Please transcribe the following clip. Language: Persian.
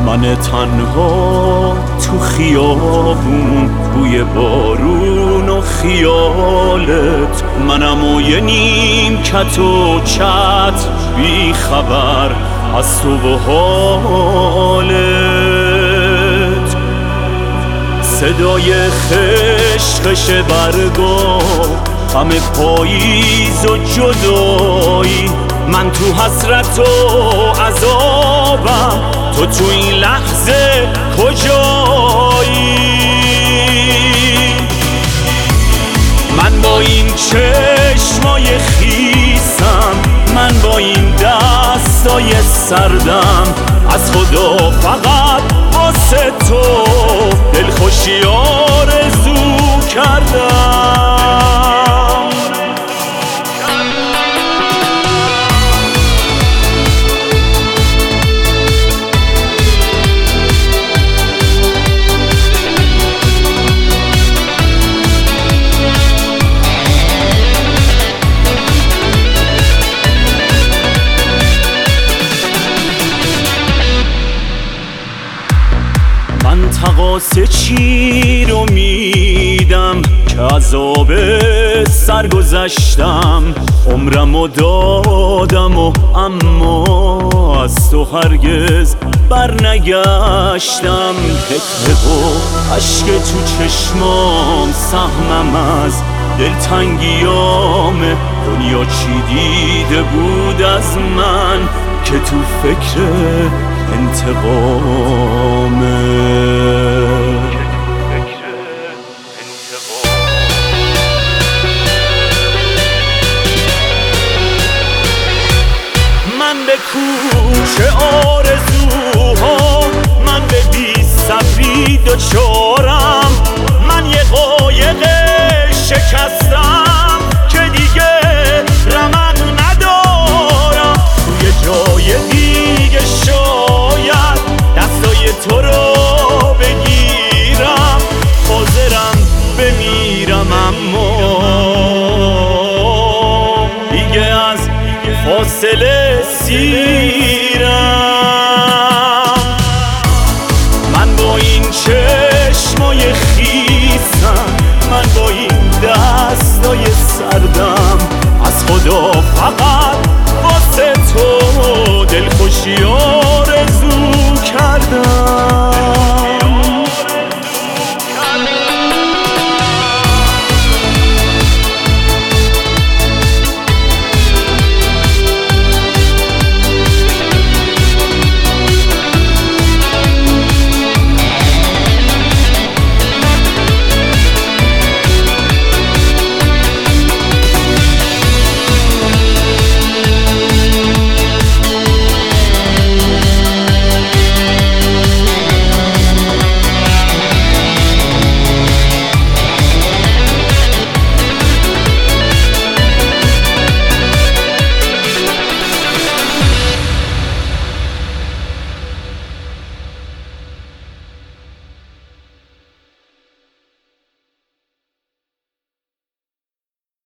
من تنها تو خیابون، بوی بارون و خیالت، منم و یه نیمکت و چت، بی خبر از تو و حالت. صدای خشخش برگا، غم پاییز و جدایی، من تو حسرت و عذابم، تو تو این لحظه کجایی؟ من با این چشمای خیسم، من با این دستای سردم، از خدا فقط واسه تو دلخوشی آرزو کردم. من تقاص چی رو میدم که عذاب سرگذشتم، عمرمو دادم و اما از تو هرگز برنگشتم. حقه و عشق تو چشمام، سهمم از دلتنگیام، دنیا چی دیده بود از من که تو فکر انتقامه. من به کوچه آرزوها، من به بی صبری دچارم، من یه قایق شکستم که دیگه رمق ندارم. توی جای دیگه شاید دستای تو رو بگیرم، حاضرم بمیرم اما دیگه از فاصله